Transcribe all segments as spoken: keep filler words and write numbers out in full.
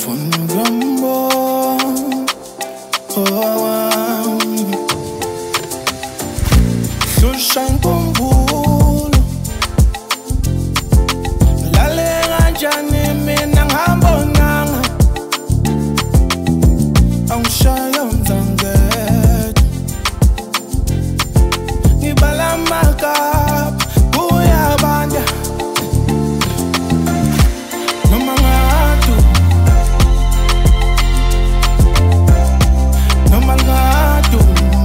Sunshine kumbulo lale kanjani mina ngihambonanga angishaya umzangetho ngibala amakapa kuyabanda noma ngadu noma ngadu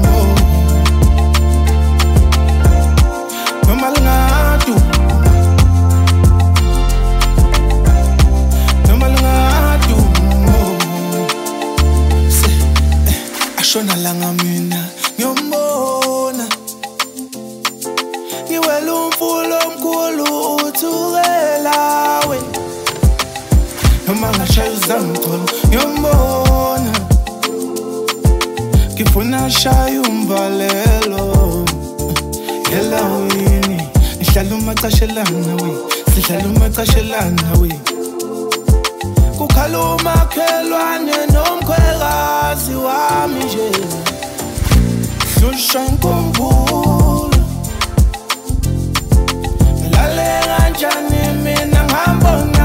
Shona langa mina ngiyombona ngiwela umfulo omkhulu uthukelawe noma ngashaya uzamtholo ngiyombona ngifuna shaya umvalelo elawini ngihlala umacashelana we sihlala umacashelana we kukhala umakhelwane nomkhwekazi wami nje Sunshine kumbulo lale kanjani mina ngihamba